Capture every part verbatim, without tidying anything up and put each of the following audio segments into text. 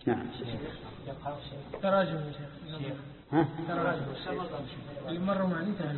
نعم. تراجم يا شيخ. ها؟ تراجم. المرة معني تهلو.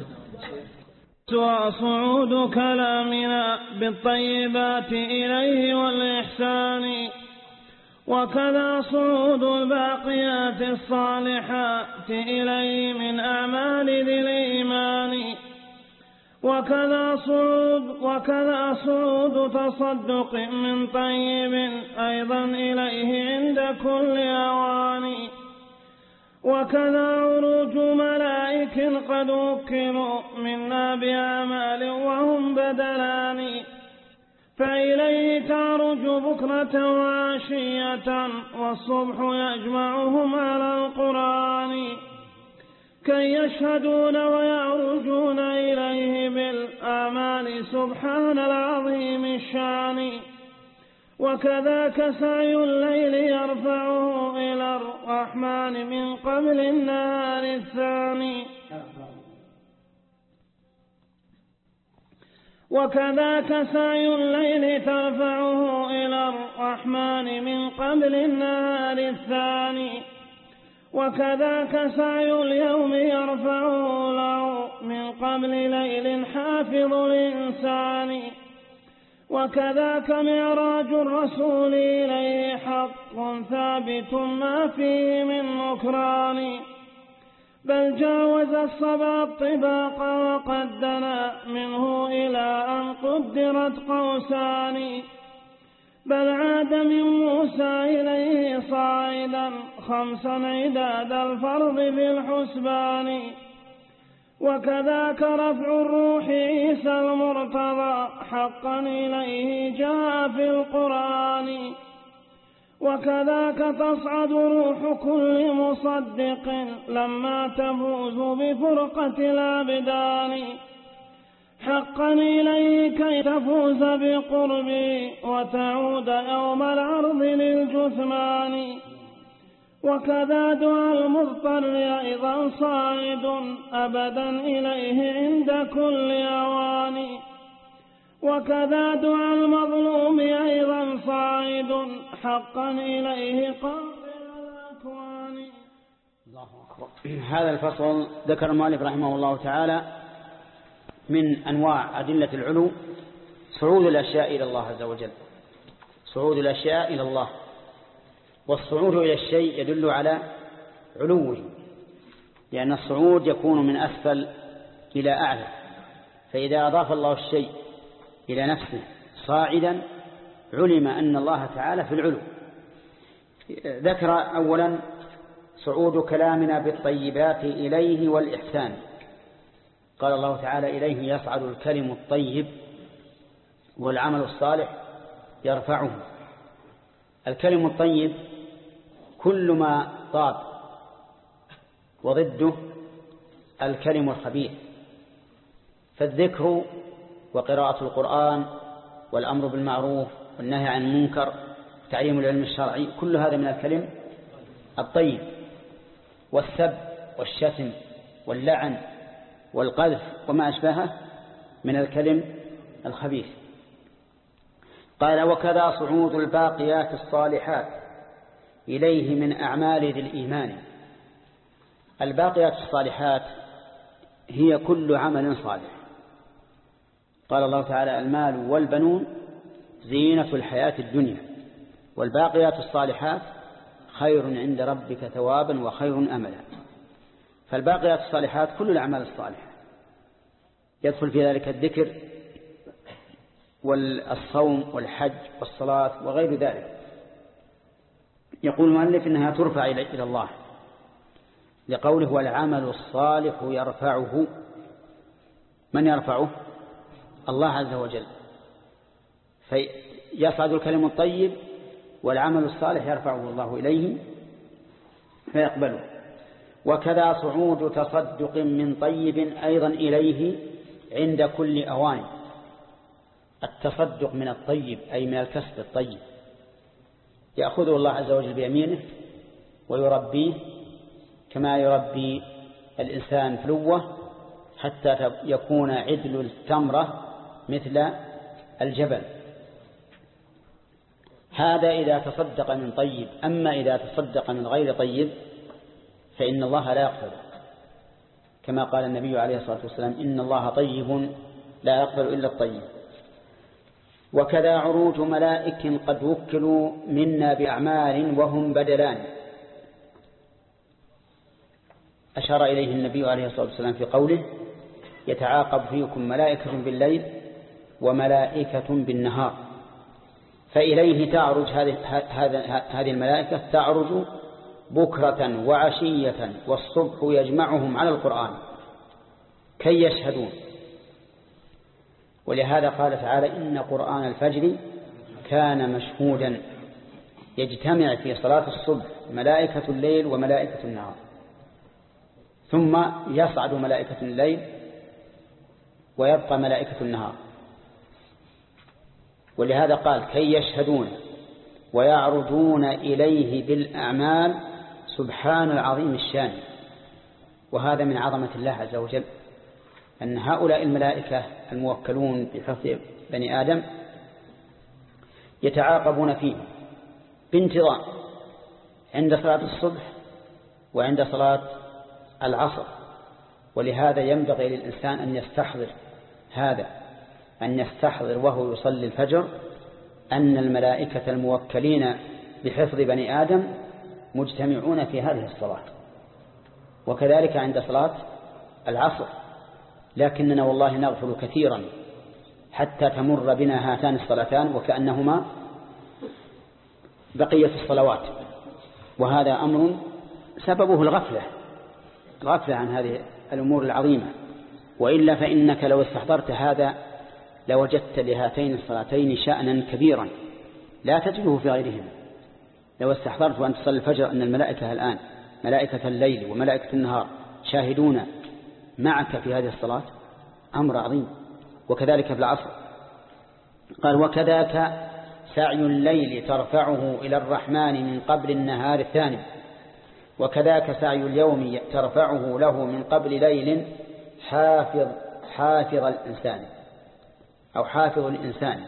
وصعود كلامنا بالطيبات إليه والإحسان، وكذا صعود الباقيات الصالحات إليه من أعمال ذي الإيمان، وكذا صعود, وكذا صعود تصدق من طيب أيضا إليه عند كل أوان، وكذا عروج ملائك قد وكلوا منا بأعمال وهم بدلان، فإليه تعرج بكرة وعشية والصبح يجمعهم على القرآن، كي يشهدون ويعرجون إليه بالآمال سبحان العظيم الشان، وكذاك سعي الليل يرفعه إلى الرحمن من قبل النهار الثاني، وكذاك سعي الليل ترفعه إلى الرحمن من قبل النهار الثاني، وكذاك سعي اليوم يرفعه له من قبل ليل حافظ الإنسان، وكذاك معراج الرسول إليه حق ثابت ما فيه من نكران، بل جاوز الصبا الطباق وقد دنا منه إلى أن قدرت قوسان، بل عاد من موسى إليه صاعدا خمسا عداد الفرض بالحسبان، وكذاك رفع الروح عيسى المرتضى حقا إليه جاء في القرآن، وكذاك تصعد روح كل مصدق لما تفوز بفرقة الأبدان، حقا إليه كي تفوز بقربه وتعود يوم العرض للجثمان، وكذا دعاء المضطر أيضا صاعد أبدا إليه عند كل أوان، وكذا دعاء المظلوم أيضا صاعد حقا إليه قابل الأكوان. الله أكبر. هذا الفصل ذكر المؤلف رحمه الله تعالى من أنواع أدلة العلو صعود الأشياء إلى الله عز وجل، صعود الأشياء إلى الله، والصعود إلى الشيء يدل على علوه، لأن الصعود يكون من أسفل إلى أعلى، فإذا أضاف الله الشيء إلى نفسه صاعدا علم أن الله تعالى في العلو. ذكر أولا صعود كلامنا بالطيبات إليه والإحسان، قال الله تعالى إليه يصعد الكلم الطيب والعمل الصالح يرفعه. الكلم الطيب كل ما طاب، وضده الكلم الخبيث، فالذكر وقراءة القرآن والأمر بالمعروف والنهي عن المنكر وتعليم العلم الشرعي كل هذا من الكلم الطيب، والسب والشتم واللعن والقذف وما أشبهه من الكلم الخبيث. قال وكذا صعود الباقيات الصالحات إليه من أعمال ذي الإيمان. الباقيات الصالحات هي كل عمل صالح. قال الله تعالى المال والبنون زينة الحياة الدنيا والباقيات الصالحات خير عند ربك ثوابا وخير أملا. فالباقيات الصالحات كل الأعمال الصالحة، يدخل في ذلك الذكر والصوم والحج والصلاة وغير ذلك. يقول المؤلف إنها ترفع إلى الله لقوله والعمل الصالح يرفعه. من يرفعه؟ الله عز وجل. فيصعد الكلم الطيب والعمل الصالح يرفعه الله إليه فيقبله. وكذا صعود تصدق من طيب أيضا إليه عند كل أوان. التصدق من الطيب أي من الكسب الطيب يأخذه الله عز وجل بيمينه ويربيه كما يربي الإنسان فلوة حتى يكون عدل التمرة مثل الجبل، هذا إذا تصدق من طيب. أما إذا تصدق من غير طيب فإن الله لا يقبل، كما قال النبي عليه الصلاة والسلام: إن الله طيب لا يقبل إلا الطيب. وكذا عروج ملائك قد وكلوا منا بأعمال وهم بدلان. أشار إليه النبي عليه الصلاة والسلام في قوله: يتعاقب فيكم ملائكة بالليل وملائكة بالنهار. فإليه تعرج هذه الملائكة، تعرج بكرة وعشية، والصبح يجمعهم على القرآن كي يشهدون. ولهذا قال تعالى: إن قرآن الفجر كان مشهودا. يجتمع في صلاة الصبح ملائكة الليل وملائكة النهار، ثم يصعد ملائكة الليل ويبقى ملائكة النهار. ولهذا قال: كي يشهدون ويعرضون إليه بالأعمال سبحان العظيم الشان. وهذا من عظمة الله عز وجل، أن هؤلاء الملائكة الموكلون بحفظ بني آدم يتعاقبون فيه بانتظام عند صلاة الصبح وعند صلاة العصر. ولهذا ينبغي للإنسان أن يستحضر هذا، أن يستحضر وهو يصلي الفجر أن الملائكة الموكلين بحفظ بني آدم مجتمعون في هذه الصلاة، وكذلك عند صلاة العصر. لكننا والله نغفل كثيرا حتى تمر بنا هاتان الصلاتان وكأنهما بقية الصلوات، وهذا أمر سببه الغفلة الغفلة عن هذه الأمور العظيمة. وإلا فإنك لو استحضرت هذا لوجدت لهاتين الصلاتين شأنا كبيرا لا تجده في غيرهم. لو استحضرت وأن تصلي الفجر أن الملائكة الآن ملائكة الليل وملائكة النهار شاهدون معك في هذه الصلاة، أمر عظيم. وكذلك في العصر قال: وكذاك سعي الليل ترفعه إلى الرحمن من قبل النهار الثاني. وكذاك سعي اليوم ترفعه له من قبل ليل حافظ حافظ الإنسان أو حافظ الإنسان.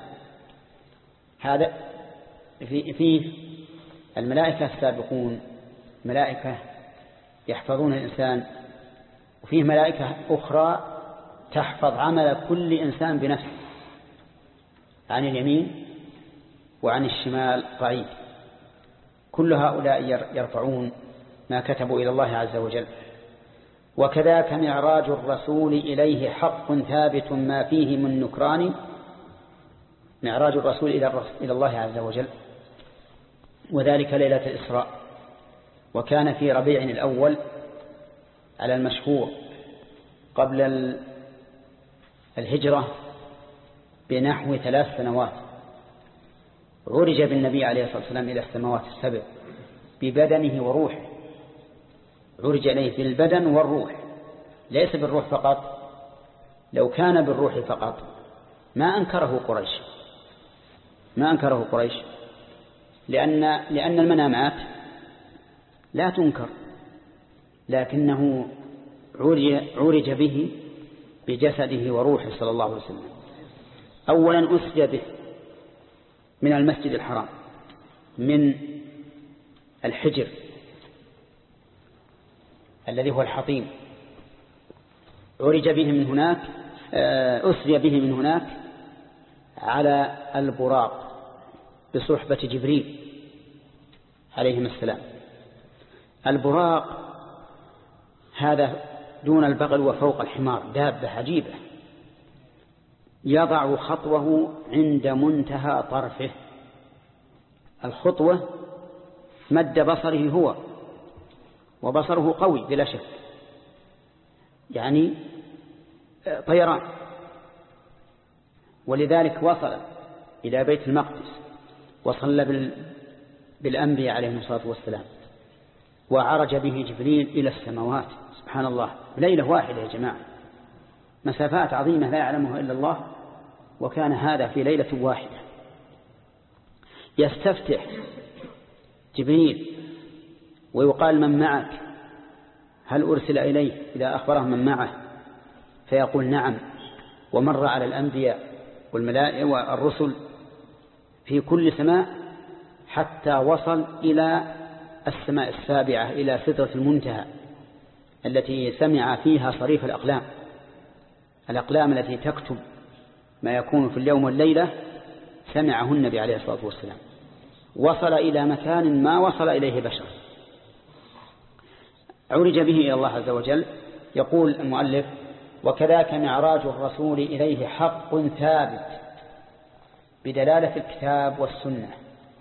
هذا في فيه الملائكة السابقون ملائكة يحفظون الإنسان، وفيه ملائكة أخرى تحفظ عمل كل إنسان بنفسه عن اليمين وعن الشمال قعيد. كل هؤلاء يرفعون ما كتبوا إلى الله عز وجل. وكذاك معراج الرسول إليه حق ثابت ما فيه من نكران. معراج الرسول إلى الله عز وجل، وذلك ليلة الإسراء. وكان في ربيع الأول على المشهور قبل الهجرة بنحو ثلاث سنوات. عرج بالنبي عليه الصلاة والسلام إلى السماوات السبع ببدنه وروحه. عرج إليه بالبدن والروح، ليس بالروح فقط. لو كان بالروح فقط ما أنكره قريش ما أنكره قريش لأن, لأن المنامات لا تنكر، لكنه عرج, عرج به بجسده وروحه صلى الله عليه وسلم. أولا أسري به من المسجد الحرام من الحجر الذي هو الحطيم، عرج به من هناك أسري به من هناك على البراق بصحبة جبريل عليهم السلام. البراق هذا دون البغل وفوق الحمار، دابة عجيبة. يضع خطوه عند منتهى طرفه. الخطوة مد بصره هو، وبصره قوي بلا شك، يعني طيران. ولذلك وصل إلى بيت المقدس وصلى بالأنبياء عليهم الصلاة والسلام، وعرج به جبريل إلى السماوات. سبحان الله، ليلة واحدة يا جماعة، مسافات عظيمة لا يعلمها إلا الله، وكان هذا في ليلة واحدة. يستفتح جبريل ويقال: من معك؟ هل أرسل إليه؟ إذا أخبره من معه فيقول: نعم. ومر على الأنبياء والملائكة والرسل في كل سماء حتى وصل إلى السماء السابعة، إلى سدرة المنتهى التي سمع فيها صريف الأقلام، الأقلام التي تكتب ما يكون في اليوم والليلة سمعه النبي عليه الصلاة والسلام. وصل إلى مكان ما وصل إليه بشر، عرج به إلى الله عز وجل. يقول المؤلف: وكذاك معراج الرسول إليه حق ثابت بدلالة الكتاب والسنة.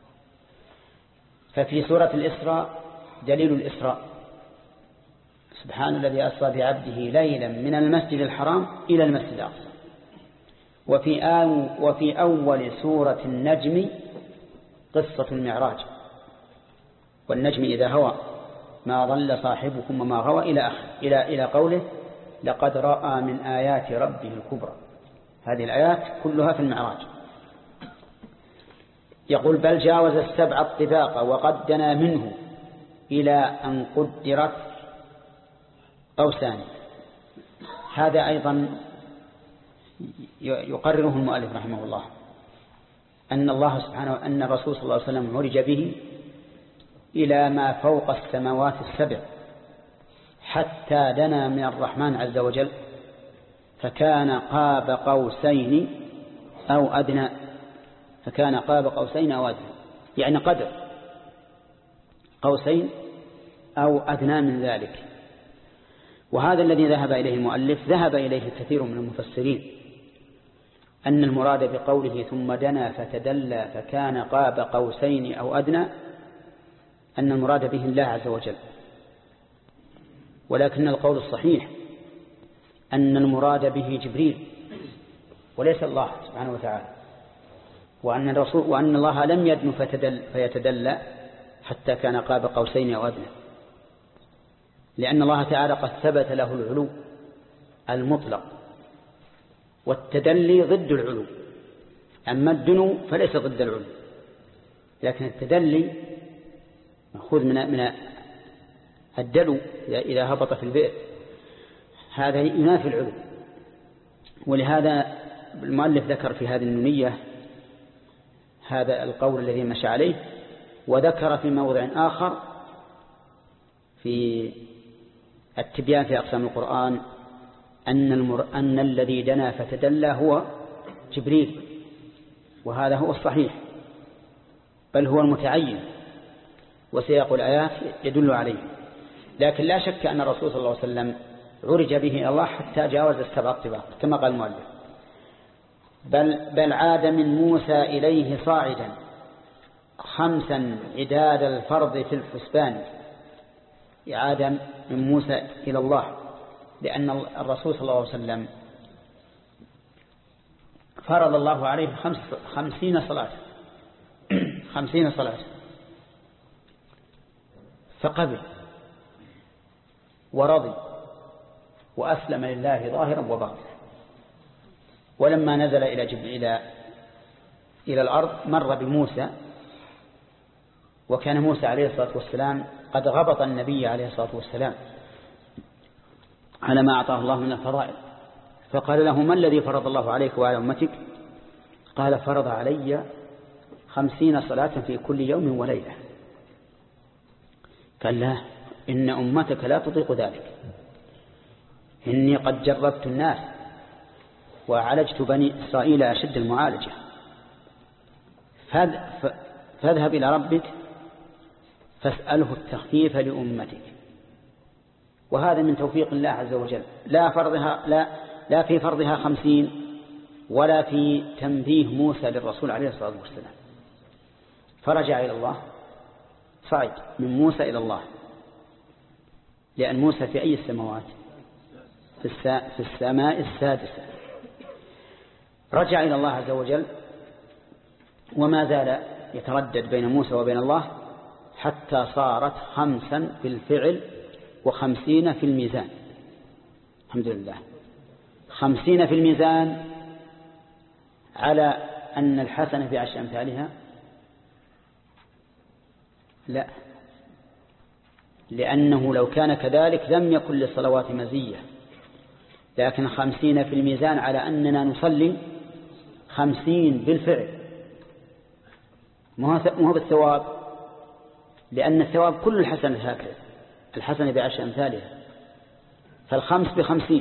ففي سورة الإسراء دليل الإسراء: سبحان الذي أسرى بعبده ليلا من المسجد الحرام إلى المسجد الأقصى. وفي, آو وفي أول سورة النجم قصة المعراج: والنجم إذا هوى ما ضل صاحبكم وما غوى إلى آخر، إلى إلى قوله: لقد رأى من آيات ربه الكبرى. هذه الآيات كلها في المعراج. يقول: بل جاوز السبع الطباق وقد دنا منه إلى أن قدرت قوسان. هذا أيضا يقرره المؤلف رحمه الله، أن الله سبحانه أن الرسول صلى الله عليه وسلم عرج به إلى ما فوق السماوات السبع حتى دنا من الرحمن عز وجل، فكان قاب قوسين أو أدنى. فكان قاب قوسين أو أدنى يعني قدر قوسين أو أدنى من ذلك. وهذا الذي ذهب إليه المؤلف ذهب إليه كثير من المفسرين، أن المراد بقوله ثم دنا فتدلى فكان قاب قوسين أو أدنى أن المراد به الله عز وجل. ولكن القول الصحيح أن المراد به جبريل وليس الله سبحانه وتعالى، وأن الرسول وأن الله لم يدن فتدل فيتدلى حتى كان قاب قوسين أو أدنى، لأن الله تعالى قد ثبت له العلو المطلق، والتدلي ضد العلو. أما الدنو فليس ضد العلو، لكن التدلي مأخوذ من من الدلو إذا هبط في البئر، هذا ينافي العلو. ولهذا المؤلف ذكر في هذه النونية هذا القول الذي مشى عليه، وذكر في موضع آخر في التبيان في أقسام القرآن أن, المر... أن الذي دنا فتدلى هو جبريل، وهذا هو الصحيح بل هو المتعين، وسياق الآيات يدل عليه. لكن لا شك أن الرسول صلى الله عليه وسلم عرج به إلى الله حتى جاوز السبع الطباق كما قال المؤلف: بل, بل عاد من موسى إليه صاعدا خمسا عداد الفرض في الحسبان. عاد من موسى إلى الله لأن الرسول صلى الله عليه وسلم فرض الله عليه خمس خمسين صلاة خمسين صلاة فقبل ورضي وأسلم لله ظاهرا وباطنا. ولما نزل إلى جبريل إلى إلى الأرض مر بموسى، وكان موسى عليه الصلاة والسلام قد غبط النبي عليه الصلاة والسلام على ما أعطاه الله من الفضائل، فقال له: ما الذي فرض الله عليك وعلى أمتك؟ قال: فرض علي خمسين صلاة في كل يوم وليلة. قال: لا، إن أمتك لا تطيق ذلك، إني قد جربت الناس وعالجت بني إسرائيل أشد المعالجة، فاذهب إلى ربك فاسأله التخفيف لأمتك. وهذا من توفيق الله عز وجل، لا فرضها لا لا في فرضها خمسين ولا في تنبيه موسى للرسول عليه الصلاة والسلام. فرجع إلى الله، صعد من موسى إلى الله، لأن موسى في أي السماوات؟ في, في السماء السادسة. رجع إلى الله عز وجل وما زال يتردد بين موسى وبين الله حتى صارت خمسا في الفعل وخمسين في الميزان. الحمد لله، خمسين في الميزان على أن الحسنة في عشر أمثالها؟ لا، لأنه لو كان كذلك لم يكن للصلوات مزية، لكن خمسين في الميزان على أننا نصلي خمسين بالفعل ما هو بالثواب، لأن الثواب كل الحسنة هكذا، الحسنة بعشر أمثالها، فالخمس بخمسين.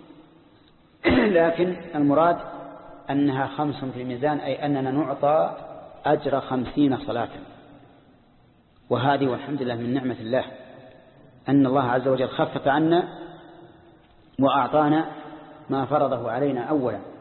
لكن المراد أنها خمس في الميزان، أي أننا نعطى أجر خمسين صلاة. وهذه والحمد لله من نعمة الله أن الله عز وجل خفف عنا وأعطانا ما فرضه علينا أولا.